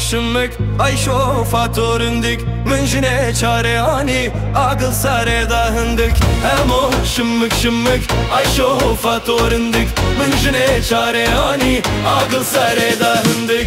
شمك أي شوفاتور عندك من جنة شارعاني عقل ساري دا هندك أمو شمك أي شوفاتور عندك من جنة شارعاني عقل ساري دا هندك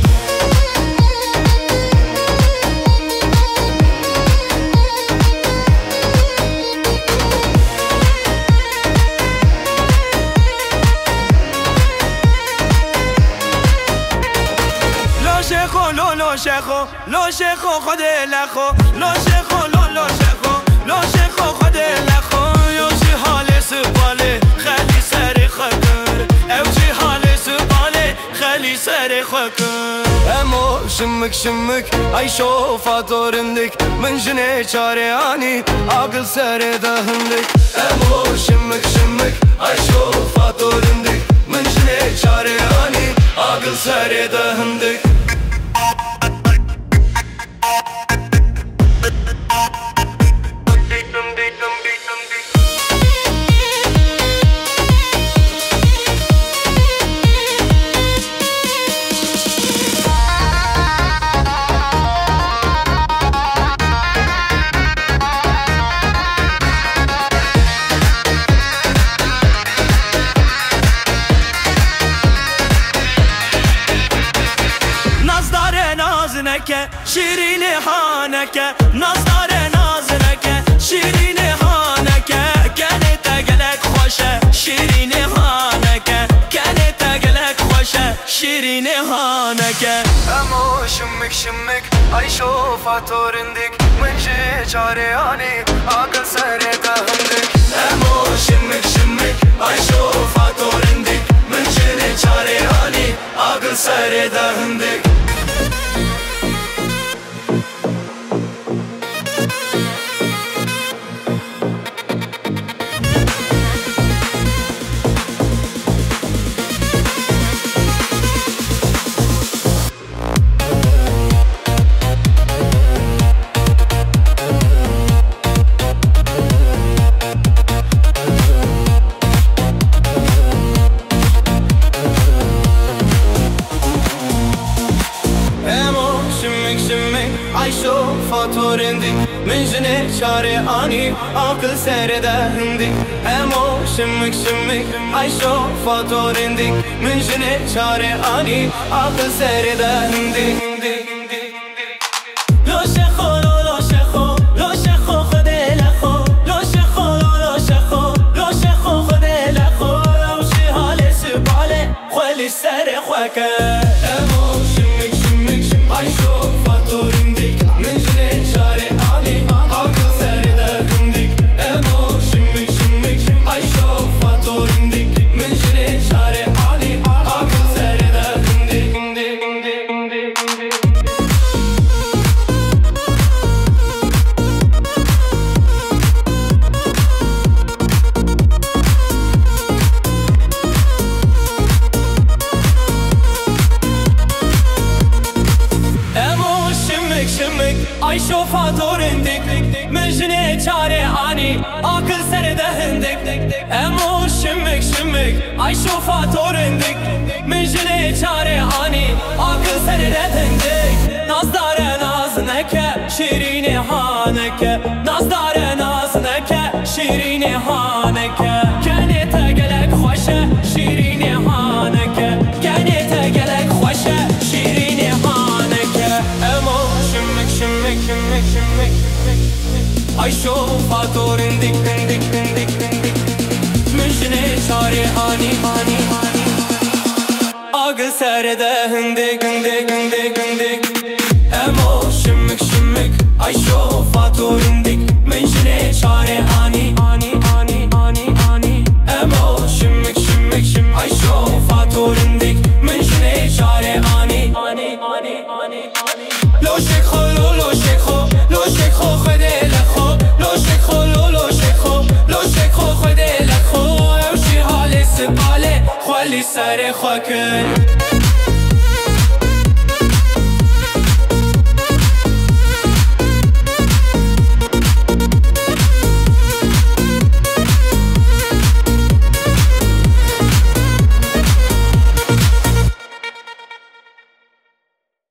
لو شيخو خد لخو لو شيخو لو شيخو خد لخو يو جي حالي سبالي خلي ساري خكر او جي حالي سبالي خلي ساري خكر امو شمك اي شوفاتور عندك من جنة شارعاني عقل ساري دا هندك امو شمك اي شوفاتور عندك من جنة شارعاني عقل ساري دا هندك شیرین هانکه نازدار نازنکه شیرین هانکه کنه تگلک خوشه شیرین هانکه کنه تگلک خوشه شیرین هانکه امو شمک ای شوفاتور عندك من جه شارعاني عقل ساري دا هندك امو شمك ای شوفاتور عندك من جه شارعاني عقل ساري دا هندك أي شوفاتور عندك من جنة شارعاني عقل ساري دا هندك أمو شمك أي شوفاتور عندك من جنة شارعاني عقل ساري دا هندك لو شيخو خد لخو لو شيخو خد لخو لو شي حالي سبالي خلي ساري خوكا أمو شمك أي شوفاتور عندك من جنة شارعاني عقل ساري دا هندك أمو شمك أي شوفاتور عندك من جنة شارعاني عقل ساري دا هندك أي شوفاتور عندك من جنة شارعاني عقل ساري دا هندك أمو شمك أي شوفاتور عندك من جنة شارعاني عقل ساري دا هندك نازدار نازنكه شیرین هانکه نازدار نازنکه شیرین هانکه کنه تگلک خوشه شیرین هانکه کنه تگلک خوشه شیرین هانکه امو شمك أي شوفاتور عندك من جنة شارعاني عقل ساري دا هندك أمو شمك أي شوفاتور عندك من جنة شارعاني أمو شمك أي شوفاتور عندك من جنة شارعاني لو شيخو خد لخو لو شيخو خد لخو او شي حالي سبالي خلي ساري خوكل